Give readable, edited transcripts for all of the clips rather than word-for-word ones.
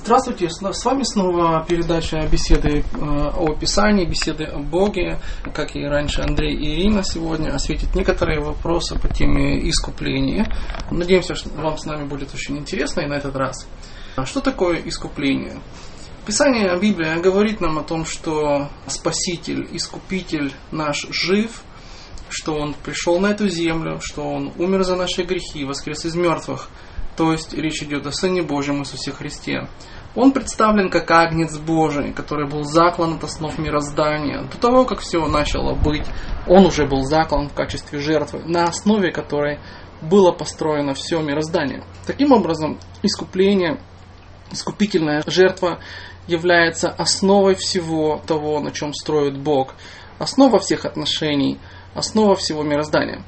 Здравствуйте, с вами снова передача беседы о Писании, беседы о Боге. Как и раньше, Андрей и Ирина сегодня осветят некоторые вопросы по теме искупления. Надеемся, что вам с нами будет очень интересно и на этот раз. Что такое искупление? Писание, Библия говорит нам о том, что Спаситель, Искупитель наш жив, что Он пришел на эту землю, что Он умер за наши грехи, воскрес из мертвых. То есть речь идет о Сыне Божьем Иисусе Христе. Он представлен как Агнец Божий, который был заклан от основ мироздания. До того, как все начало быть, Он уже был заклан в качестве жертвы, на основе которой было построено все мироздание. Таким образом, искупление, искупительная жертва является основой всего того, на чем строит Бог. Основа всех отношений, основа всего мироздания.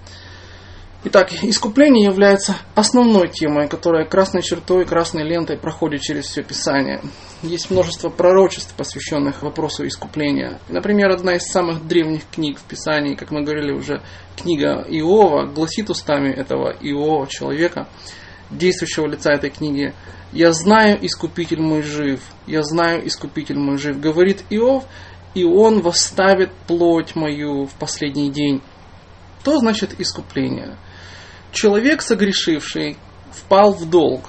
Итак, искупление является основной темой, которая красной чертой, красной лентой проходит через все Писание. Есть множество пророчеств, посвященных вопросу искупления. Например, одна из самых древних книг в Писании, как мы говорили уже, книга Иова, гласит устами этого Иова, человека, действующего лица этой книги: «Я знаю, Искупитель мой жив, я знаю, Искупитель мой жив», говорит Иов, и Он восставит плоть мою в последний день. Что значит искупление? Человек, согрешивший, впал в долг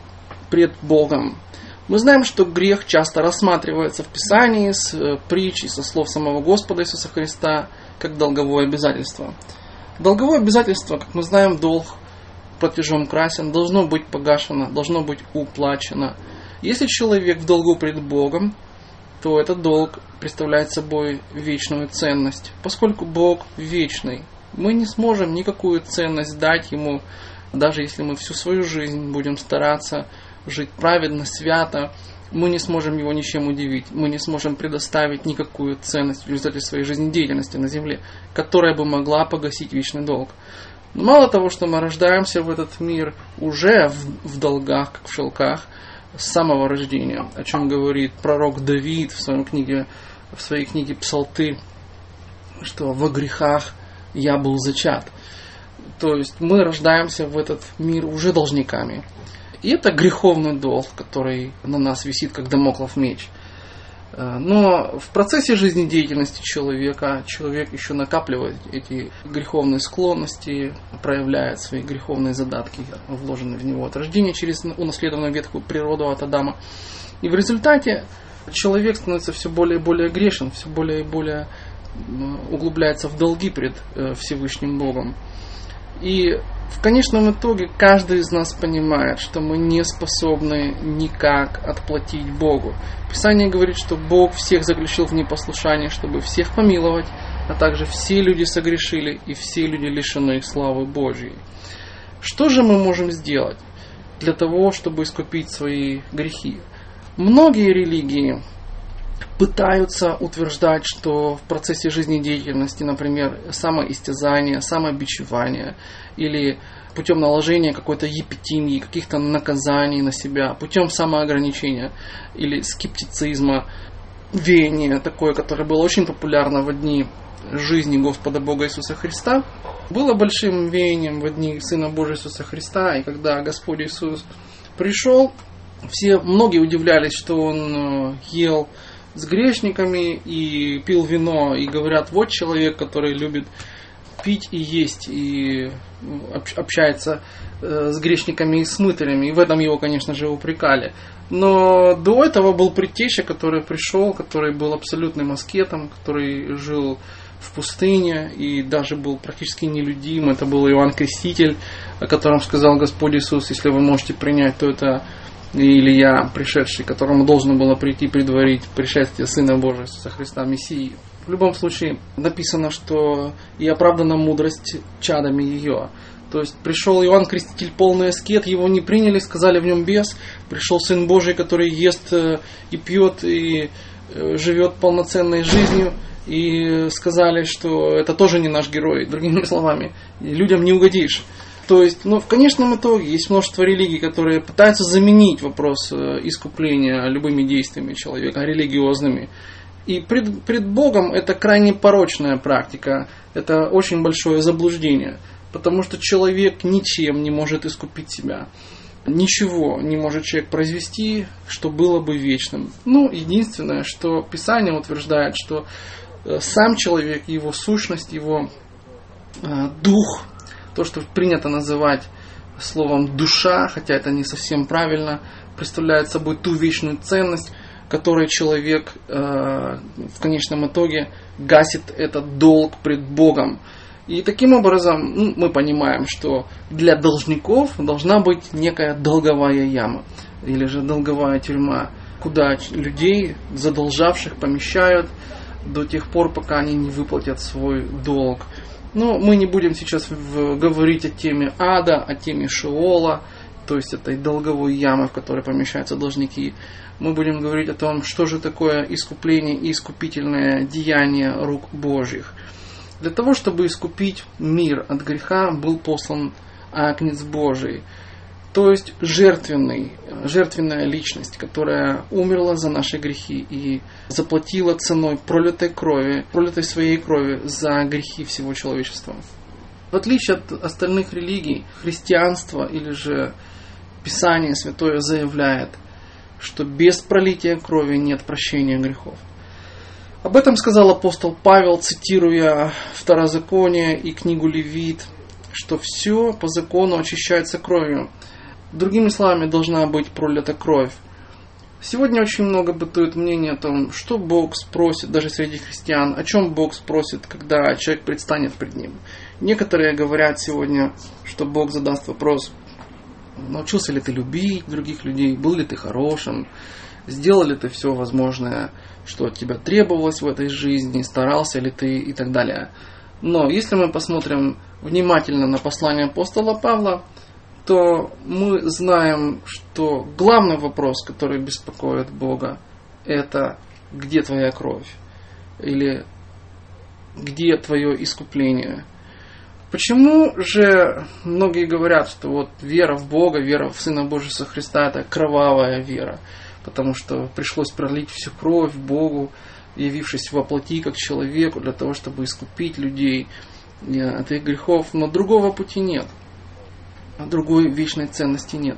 пред Богом. Мы знаем, что грех часто рассматривается в Писании с притч и со слов самого Господа Иисуса Христа как долговое обязательство. Долговое обязательство, как мы знаем, долг платежом красен, должно быть погашено, должно быть уплачено. Если человек в долгу пред Богом, то этот долг представляет собой вечную ценность, поскольку Бог вечный. Мы не сможем никакую ценность дать Ему, даже если мы всю свою жизнь будем стараться жить праведно, свято, мы не сможем Его ничем удивить, мы не сможем предоставить никакую ценность в результате своей жизнедеятельности на земле, которая бы могла погасить вечный долг. Но мало того, что мы рождаемся в этот мир уже в долгах, как в шелках, с самого рождения, о чем говорит пророк Давид в своей книге Псалты, что во грехах я был зачат. То есть мы рождаемся в этот мир уже должниками. И это греховный долг, который на нас висит, как дамоклов меч. Но в процессе жизнедеятельности человек еще накапливает эти греховные склонности, проявляет свои греховные задатки, вложенные в него от рождения через унаследованную ветхую природу от Адама. И в результате человек становится все более и более грешен, все более и более углубляется в долги пред Всевышним Богом. И в конечном итоге каждый из нас понимает, что мы не способны никак отплатить Богу. Писание говорит, что Бог всех заключил в непослушание, чтобы всех помиловать, а также все люди согрешили и все люди лишены славы Божьей. Что же мы можем сделать для того, чтобы искупить свои грехи? Многие религии пытаются утверждать, что в процессе жизнедеятельности, например, самоистязание, самобичевание или путем наложения какой-то епитимии, каких-то наказаний на себя, путем самоограничения или скептицизма, веяние такое, которое было очень популярно в дни жизни Господа Бога Иисуса Христа, было большим веянием в дни Сына Божьего Иисуса Христа. И когда Господь Иисус пришел, многие удивлялись, что Он ел с грешниками и пил вино, и говорят: вот человек, который любит пить и есть, и общается с грешниками и с мытарями. И в этом его, конечно же, упрекали. Но до этого был предтеча, который пришел, который был абсолютным аскетом, который жил в пустыне и даже был практически нелюдим. Это был Иоанн Креститель, о котором сказал Господь Иисус: если вы можете принять, то это Илия, пришедший, которому должно было прийти предварить пришествие Сына Божьего Иисуса Христа, Мессии. В любом случае написано, что и оправдана мудрость чадами ее. То есть пришел Иоанн Креститель, полный аскет, его не приняли, сказали: в нем бес. Пришел Сын Божий, который ест и пьет, и живет полноценной жизнью, и сказали, что это тоже не наш герой. Другими словами, людям не угодишь. То есть, в конечном итоге есть множество религий, которые пытаются заменить вопрос искупления любыми действиями человека, религиозными. И пред Богом это крайне порочная практика, это очень большое заблуждение, потому что человек ничем не может искупить себя. ничего не может человек произвести, что было бы вечным. Единственное, что Писание утверждает, что сам человек, его сущность, его дух, то, что принято называть словом душа, хотя это не совсем правильно, представляет собой ту вечную ценность, которой человек в конечном итоге гасит этот долг пред Богом. И таким образом мы понимаем, что для должников должна быть некая долговая яма или же долговая тюрьма, куда людей, задолжавших, помещают до тех пор, пока они не выплатят свой долг. Но мы не будем сейчас говорить о теме ада, о теме Шеола, то есть этой долговой ямы, в которой помещаются должники. Мы будем говорить о том, что же такое искупление и искупительное деяние рук Божьих. Для того, чтобы искупить мир от греха, был послан Агнец Божий, то есть жертвенная личность, которая умерла за наши грехи и заплатила ценой пролитой своей крови за грехи всего человечества. В отличие от остальных религий, христианство или же Писание Святое заявляет, что без пролития крови нет прощения грехов. Об этом сказал апостол Павел, цитируя Второзаконие и книгу Левит, что все по закону очищается кровью. Другими словами, должна быть пролита кровь. Сегодня очень много бытует мнений о том, что Бог спросит, даже среди христиан, о чем Бог спросит, когда человек предстанет пред Ним. Некоторые говорят сегодня, что Бог задаст вопрос: научился ли ты любить других людей, был ли ты хорошим, сделал ли ты все возможное, что от тебя требовалось в этой жизни, старался ли ты и так далее. Но если мы посмотрим внимательно на послание апостола Павла, то мы знаем, что главный вопрос, который беспокоит Бога, это где твоя кровь? Или где твое искупление? Почему же многие говорят, что вот вера в Бога, вера в Сына Божьего Иисуса Христа – это кровавая вера? Потому что пришлось пролить всю кровь Богу, явившись во плоти как человеку, для того, чтобы искупить людей от их грехов. Но другого пути нет. Другой вечной ценности нет.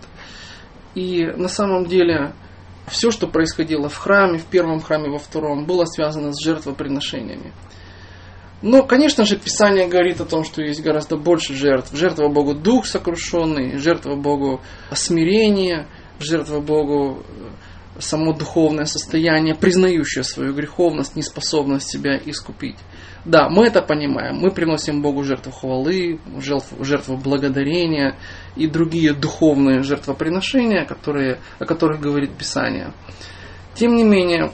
И на самом деле все, что происходило в храме, в первом храме, во втором, было связано с жертвоприношениями. Но, конечно же, Писание говорит о том, что есть гораздо больше жертв. Жертва Богу дух сокрушенный, жертва Богу смирение, жертва Богу само духовное состояние, признающее свою греховность, неспособность себя искупить. Да, мы это понимаем. Мы приносим Богу жертву хвалы, жертву благодарения и другие духовные жертвоприношения, о которых говорит Писание. Тем не менее,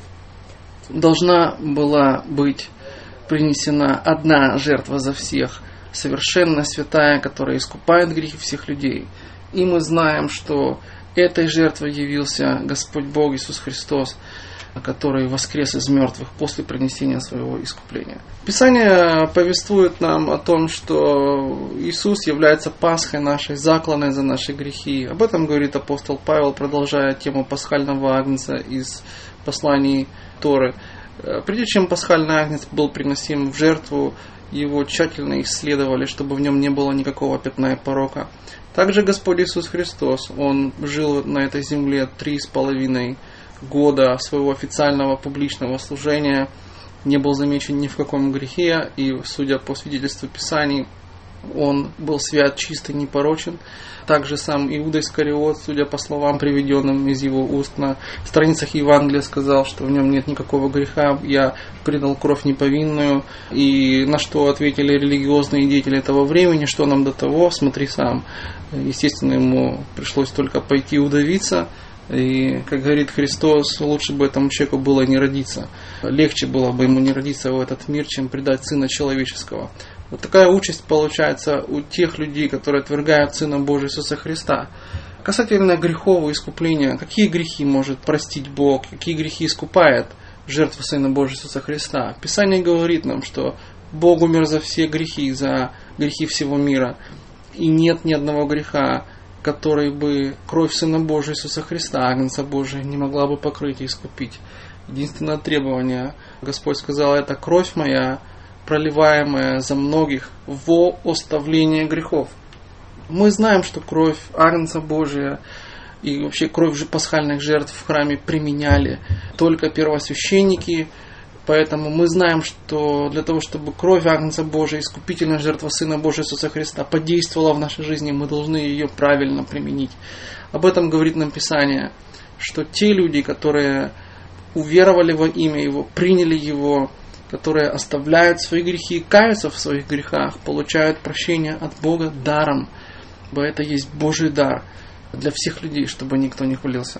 должна была быть принесена одна жертва за всех, совершенная, святая, которая искупает грехи всех людей. И мы знаем, что этой жертвой явился Господь Бог Иисус Христос, который воскрес из мертвых после принесения своего искупления. Писание повествует нам о том, что Иисус является Пасхой нашей, закланной за наши грехи. Об этом говорит апостол Павел, продолжая тему пасхального агнца из посланий Торы. Прежде чем пасхальный агнец был приносим в жертву, его тщательно исследовали, чтобы в нем не было никакого пятна и порока. Также Господь Иисус Христос, Он жил на этой земле 3,5 года своего официального публичного служения, не был замечен ни в каком грехе, и, судя по свидетельству Писаний, Он был свят, чист и непорочен. Также сам Иуда Искариот, судя по словам, приведенным из его уст на страницах Евангелия, сказал, что в нем нет никакого греха, я предал кровь неповинную. И на что ответили религиозные деятели этого времени: что нам до того, смотри сам. Естественно, ему пришлось только пойти удавиться. И, как говорит Христос, лучше бы этому человеку было не родиться. Легче было бы ему не родиться в этот мир, чем предать Сына Человеческого. Вот такая участь получается у тех людей, которые отвергают Сына Божия Иисуса Христа. Касательно грехового искупления, какие грехи может простить Бог, какие грехи искупает жертва Сына Божия Иисуса Христа? Писание говорит нам, что Бог умер за все грехи, за грехи всего мира. И нет ни одного греха, который бы кровь Сына Божия Иисуса Христа, Агнца Божия, не могла бы покрыть и искупить. Единственное требование, Господь сказал, это кровь моя, проливаемая за многих во оставление грехов. Мы знаем, что кровь Агнца Божия и вообще кровь пасхальных жертв в храме применяли только первосвященники. Поэтому мы знаем, что для того, чтобы кровь Агнца Божия, искупительная жертва Сына Божия Иисуса Христа подействовала в нашей жизни, мы должны ее правильно применить. Об этом говорит нам Писание, что те люди, которые уверовали во имя Его, приняли Его, которые оставляют свои грехи и каются в своих грехах, получают прощение от Бога даром. Ибо это есть Божий дар для всех людей, чтобы никто не хулился.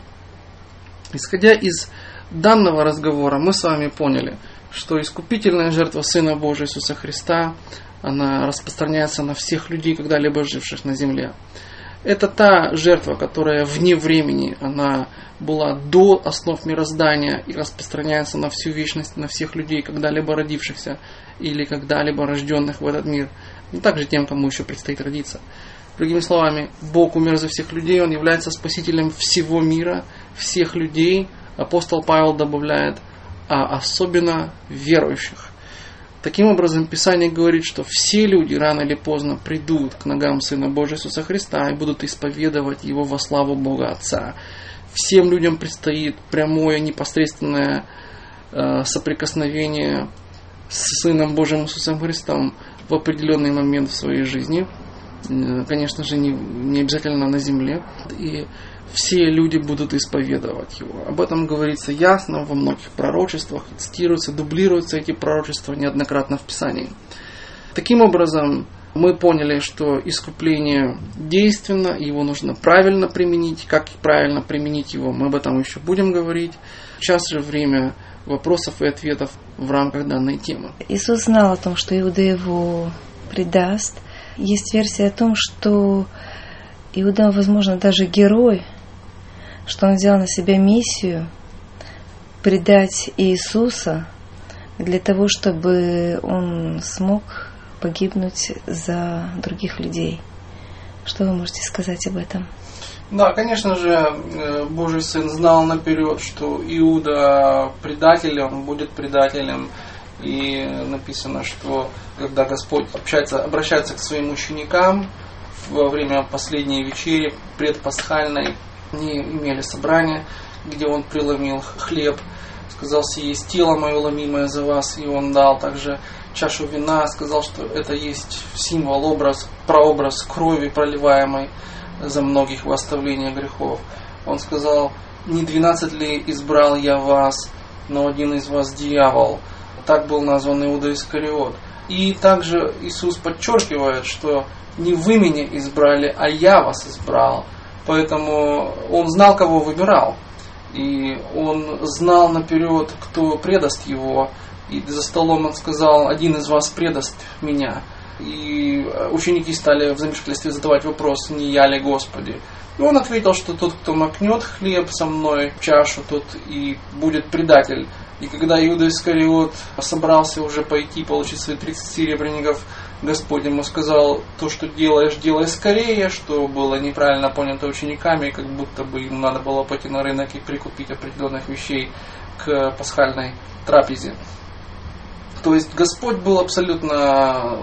Исходя из данного разговора, мы с вами поняли, что искупительная жертва Сына Божия Иисуса Христа, она распространяется на всех людей, когда-либо живших на земле. Это та жертва, которая вне времени, она была до основ мироздания и распространяется на всю вечность, на всех людей, когда-либо родившихся или когда-либо рожденных в этот мир, и также тем, кому еще предстоит родиться. Другими словами, Бог умер за всех людей, Он является спасителем всего мира, всех людей. Апостол Павел добавляет, а особенно верующих. Таким образом, Писание говорит, что все люди рано или поздно придут к ногам Сына Божия Иисуса Христа и будут исповедовать Его во славу Бога Отца. Всем людям предстоит прямое, непосредственное соприкосновение с Сыном Божьим Иисусом Христом в определенный момент в своей жизни. Конечно же, не обязательно на земле. И все люди будут исповедовать Его. Об этом говорится ясно во многих пророчествах, цитируются, дублируются эти пророчества неоднократно в Писании. Таким образом, мы поняли, что искупление действенно, его нужно правильно применить. Как правильно применить его, мы об этом еще будем говорить. Сейчас же время вопросов и ответов в рамках данной темы. Иисус знал о том, что Иуда его предаст. Есть версия о том, что Иуда, возможно, даже герой, что он взял на себя миссию предать Иисуса для того, чтобы он смог погибнуть за других людей. Что вы можете сказать об этом? Да, конечно же, Божий Сын знал наперед, что Иуда предатель, он будет предателем. И написано, что когда Господь обращается к своим ученикам во время последней вечери, предпасхальной, они имели собрание, где Он преломил хлеб, сказал: «Сие тело мое ломимое за вас», и Он дал также чашу вина, сказал, что это есть символ, образ, прообраз крови, проливаемой за многих во оставление грехов. Он сказал: «Не 12 ли избрал я вас, но один из вас дьявол». Так был назван Иуда Искариот. И также Иисус подчеркивает, что не вы меня избрали, а я вас избрал. Поэтому Он знал, кого выбирал. И Он знал наперед, кто предаст Его. И за столом Он сказал: «Один из вас предаст меня». И ученики стали в замешательстве задавать вопрос: «Не я ли, Господи?» И Он ответил, что тот, кто макнет хлеб со мной в чашу, тот и будет предатель. И когда Иуда Искариот собрался уже пойти получить свои 30 серебряников, Господь ему сказал: «То, что делаешь, делай скорее», что было неправильно понято учениками, как будто бы им надо было пойти на рынок и прикупить определенных вещей к пасхальной трапезе. То есть Господь был абсолютно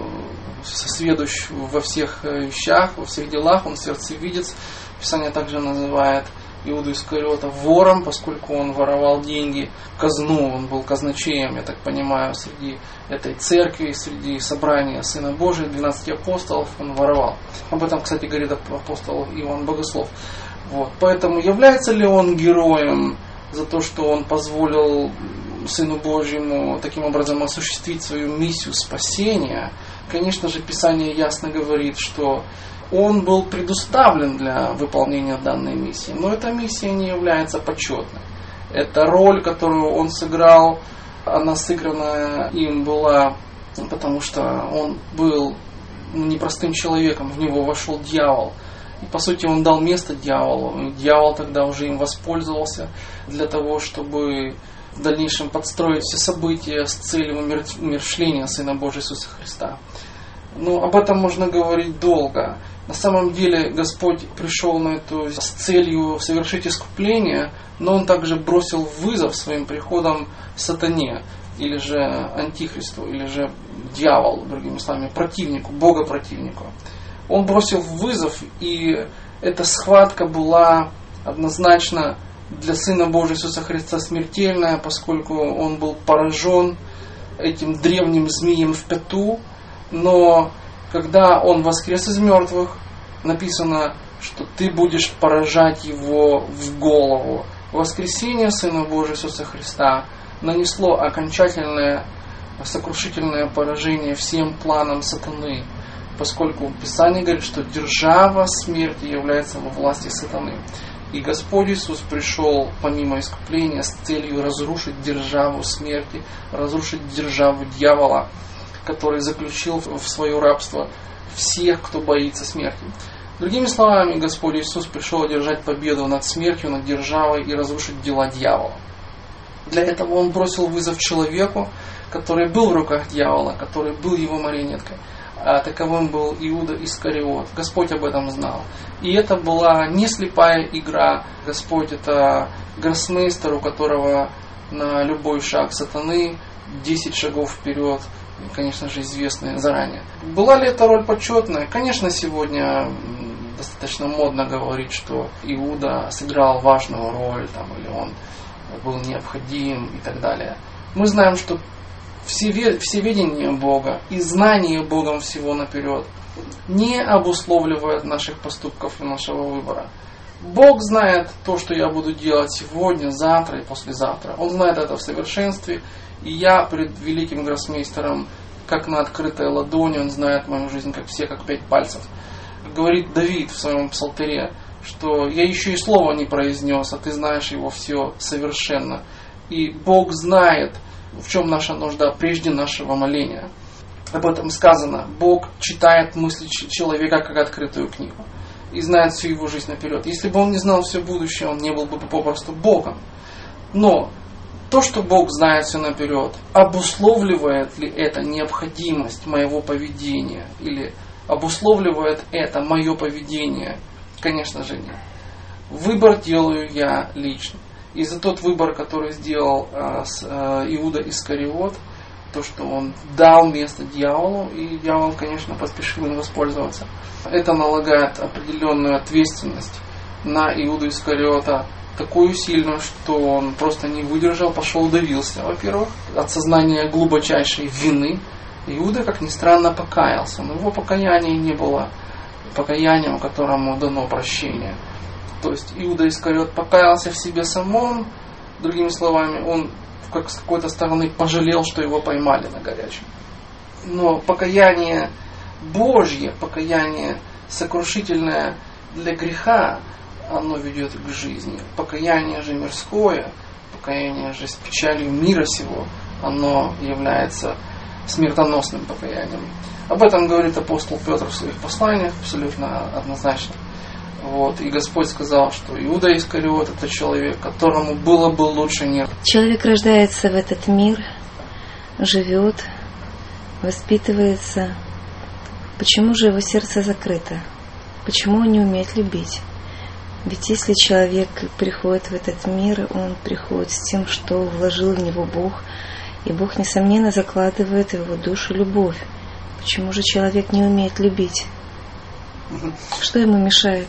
сведущ во всех вещах, во всех делах, Он сердцевидец. Писание также называет Иуду Искариота вором, поскольку он воровал деньги, казну, он был казначеем, я так понимаю, среди этой церкви, среди собрания Сына Божия, 12 апостолов он воровал. Об этом, кстати, говорит апостол Иоанн Богослов. Вот. Поэтому является ли он героем за то, что он позволил Сыну Божьему таким образом осуществить свою миссию спасения? Конечно же, Писание ясно говорит, что он был предуставлен для выполнения данной миссии, но эта миссия не является почетной. Эта роль, которую он сыграл, она сыграна им была, потому что он был непростым человеком, в него вошел дьявол. И по сути он дал место дьяволу, и дьявол тогда уже им воспользовался для того, чтобы в дальнейшем подстроить все события с целью умерщвления Сына Божия Иисуса Христа. Но об этом можно говорить долго. На самом деле Господь пришел на эту с целью совершить искупление, но Он также бросил вызов своим приходом сатане, или же антихристу, или же дьяволу, другими словами, противнику, богопротивнику. Он бросил вызов, и эта схватка была однозначно для Сына Божьего Иисуса Христа смертельная, поскольку он был поражен этим древним змеем в пяту. Но когда он воскрес из мертвых, написано, что ты будешь поражать его в голову. Воскресение Сына Божьего Иисуса Христа нанесло окончательное сокрушительное поражение всем планам сатаны, поскольку Писание говорит, что держава смерти является во власти сатаны. И Господь Иисус пришел помимо искупления с целью разрушить державу смерти, разрушить державу дьявола, который заключил в свое рабство всех, кто боится смерти. Другими словами, Господь Иисус пришел одержать победу над смертью, над державой и разрушить дела дьявола. Для этого Он бросил вызов человеку, который был в руках дьявола, который был его марионеткой. А таковым был Иуда Искариот. Господь об этом знал. И это была не слепая игра. Господь — это гроссмейстер, у которого на любой шаг сатаны 10 шагов вперед, конечно же, известные заранее. Была ли эта роль почетная? Конечно, сегодня достаточно модно говорить, что Иуда сыграл важную роль, или он был необходим и так далее. Мы знаем, что всеведение Бога и знание Богом всего наперед не обусловливает наших поступков и нашего выбора. Бог знает то, что я буду делать сегодня, завтра и послезавтра. Он знает это в совершенстве. И я пред великим гроссмейстером, как на открытой ладони, он знает мою жизнь, как 5 пальцев. Говорит Давид в своем псалтере, что я еще и слова не произнес, а ты знаешь его все совершенно. И Бог знает, в чем наша нужда прежде нашего моления. Об этом сказано. Бог читает мысли человека как открытую книгу и знает всю его жизнь наперед. Если бы он не знал все будущее, он не был бы попросту Богом. Но то, что Бог знает все наперед, обусловливает ли это необходимость моего поведения? Или обусловливает это мое поведение? Конечно же нет. Выбор делаю я лично. И за тот выбор, который сделал Иуда Искариот, то, что он дал место дьяволу, и дьявол, конечно, поспешил им воспользоваться. Это налагает определенную ответственность на Иуду Искариота, такую сильную, что он просто не выдержал, пошел удавился, во-первых, от сознания глубочайшей вины. Иуда, как ни странно, покаялся, но его покаяние не было покаянием, которому дано прощение. То есть Иуда Искариот покаялся в себе самом, другими словами, он как с какой-то стороны пожалел, что его поймали на горячем. Но покаяние Божье, покаяние сокрушительное для греха, оно ведет к жизни. Покаяние же мирское, покаяние же с печалью мира сего, оно является смертоносным покаянием. Об этом говорит апостол Петр в своих посланиях абсолютно однозначно. И Господь сказал, что Иуда Искариот — это человек, которому было бы лучше нет. Человек рождается в этот мир, живет, воспитывается. Почему же его сердце закрыто? Почему он не умеет любить? Ведь если человек приходит в этот мир, он приходит с тем, что вложил в него Бог, и Бог, несомненно, закладывает в его душу любовь. Почему же человек не умеет любить? Что ему мешает?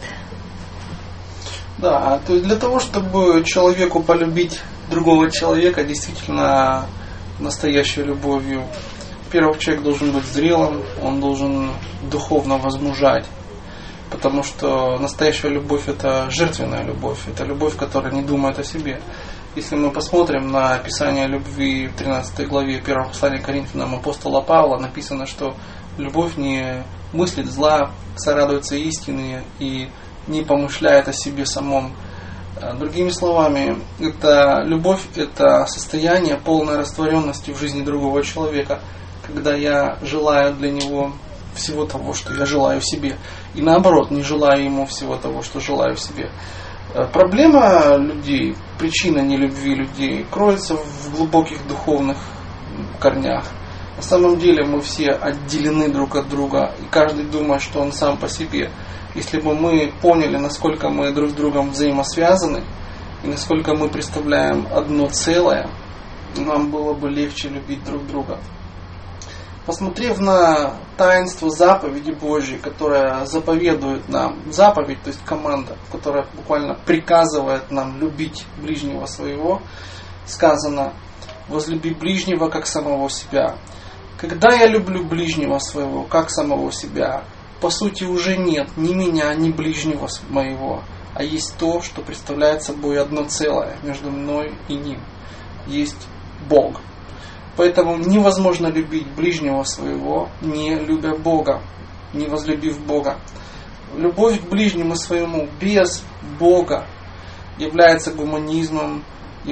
Да, то есть для того, чтобы человеку полюбить другого человека действительно настоящей любовью, во-первых, человек должен быть зрелым, он должен духовно возмужать, потому что настоящая любовь — это жертвенная любовь, это любовь, которая не думает о себе. Если мы посмотрим на описание любви в 13 главе 1 послания к Коринфянам апостола Павла, написано, что любовь не мыслит зла, сорадуется истине и не помышляет о себе самом. Другими словами, любовь — это состояние полной растворенности в жизни другого человека, когда я желаю для него всего того, что я желаю в себе, и наоборот, не желаю ему всего того, что желаю в себе. Проблема людей, причина нелюбви людей кроется в глубоких духовных корнях. На самом деле мы все отделены друг от друга, и каждый думает, что он сам по себе. Если бы мы поняли, насколько мы друг с другом взаимосвязаны, и насколько мы представляем одно целое, нам было бы легче любить друг друга. Посмотрев на таинство заповеди Божьей, которая заповедует нам, заповедь, то есть команда, которая буквально приказывает нам любить ближнего своего, сказано: возлюби ближнего как самого себя. Когда я люблю ближнего своего как самого себя, по сути уже нет ни меня, ни ближнего моего, а есть то, что представляет собой одно целое между мной и ним. Есть Бог. Поэтому невозможно любить ближнего своего, не любя Бога, не возлюбив Бога. Любовь к ближнему своему без Бога является гуманизмом,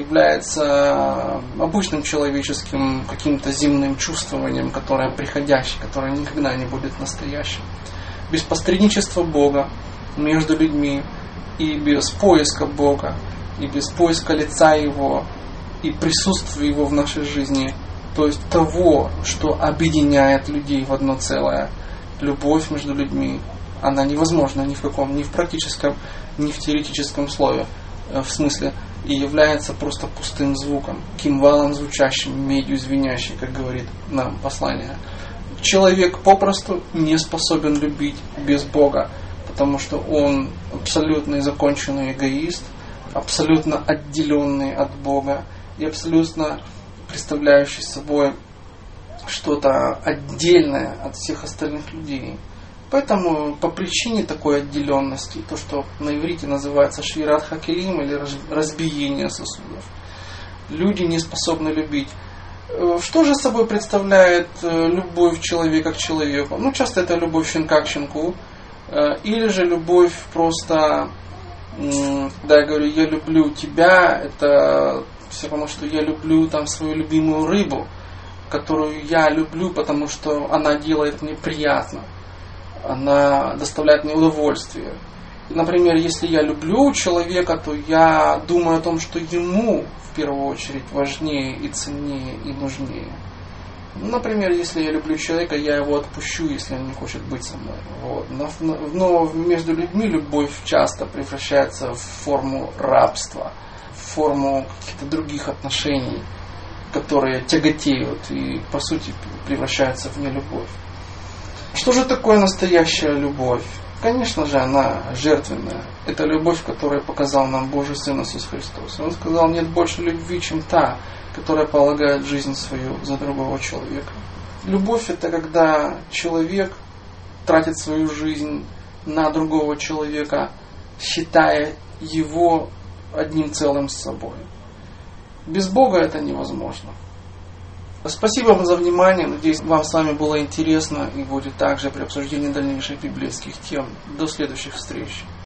является обычным человеческим каким-то земным чувствованием, которое приходящее, которое никогда не будет настоящим. Без посредничества Бога между людьми и без поиска Бога, и без поиска лица Его, и присутствия Его в нашей жизни, то есть того, что объединяет людей в одно целое, любовь между людьми, она невозможна ни в каком, ни в практическом, ни в теоретическом слове, в смысле, и является просто пустым звуком, кимвалом звучащим, медью звенящим, как говорит нам послание. Человек попросту не способен любить без Бога, потому что он абсолютно законченный эгоист, абсолютно отделенный от Бога и абсолютно представляющий собой что-то отдельное от всех остальных людей. Поэтому по причине такой отделенности, то, что на иврите называется швират хакелим или разбиение сосудов, люди не способны любить. Что же собой представляет любовь человека к человеку? Ну, часто это любовь щенка к щенку, или же любовь просто, когда я говорю «я люблю тебя», это все равно, что я люблю там свою любимую рыбу, которую я люблю, потому что она делает мне приятно, она доставляет мне удовольствие. Например, если я люблю человека, то я думаю о том, что ему в первую очередь важнее и ценнее и нужнее. Например, если я люблю человека, я его отпущу, если он не хочет быть со мной. Вот. Но между людьми любовь часто превращается в форму рабства, в форму каких-то других отношений, которые тяготеют и, по сути, превращаются в нелюбовь. Что же такое настоящая любовь? Конечно же, она жертвенная. Это любовь, которую показал нам Божий Сын Иисус Христос. Он сказал: нет больше любви, чем та, которая полагает жизнь свою за другого человека. Любовь — это когда человек тратит свою жизнь на другого человека, считая его одним целым с собой. Без Бога это невозможно. Спасибо вам за внимание. Надеюсь, вам с вами было интересно и будет также при обсуждении дальнейших библейских тем. До следующих встреч.